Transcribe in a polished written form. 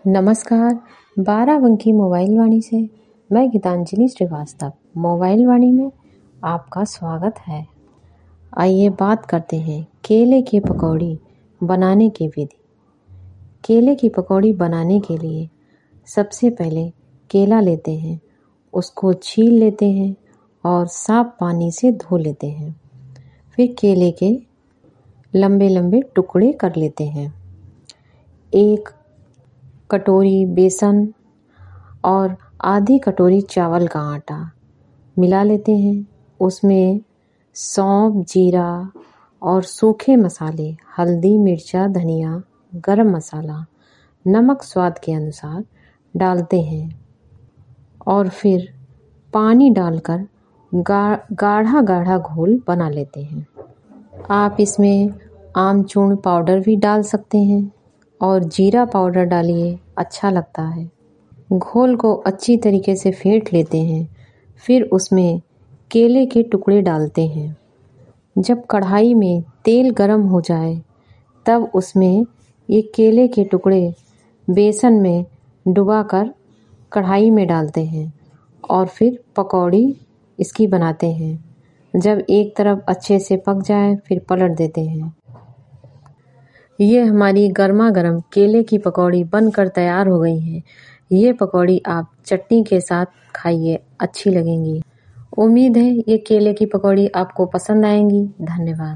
नमस्कार, बाराबंकी मोबाइल वाणी से मैं गीतांजलि श्रीवास्तव मोबाइल वाणी में आपका स्वागत है। आइए बात करते हैं केले की पकौड़ी बनाने की विधि। केले की पकौड़ी बनाने के लिए सबसे पहले केला लेते हैं, उसको छील लेते हैं और साफ पानी से धो लेते हैं। फिर केले के लंबे लंबे टुकड़े कर लेते हैं। एक कटोरी बेसन और आधी कटोरी चावल का आटा मिला लेते हैं। उसमें सौंफ, जीरा और सूखे मसाले, हल्दी, मिर्चा, धनिया, गरम मसाला, नमक स्वाद के अनुसार डालते हैं और फिर पानी डालकर गाढ़ा गाढ़ा घोल बना लेते हैं। आप इसमें आमचूर पाउडर भी डाल सकते हैं और जीरा पाउडर डालिए, अच्छा लगता है। घोल को अच्छी तरीके से फेंट लेते हैं। फिर उसमें केले के टुकड़े डालते हैं। जब कढ़ाई में तेल गरम हो जाए तब उसमें ये केले के टुकड़े बेसन में डुबाकर कढ़ाई में डालते हैं और फिर पकौड़ी इसकी बनाते हैं। जब एक तरफ अच्छे से पक जाए फिर पलट देते हैं। ये हमारी गर्मा गर्म केले की पकौड़ी बनकर तैयार हो गई है। ये पकौड़ी आप चटनी के साथ खाइए, अच्छी लगेंगी। उम्मीद है ये केले की पकौड़ी आपको पसंद आएंगी। धन्यवाद।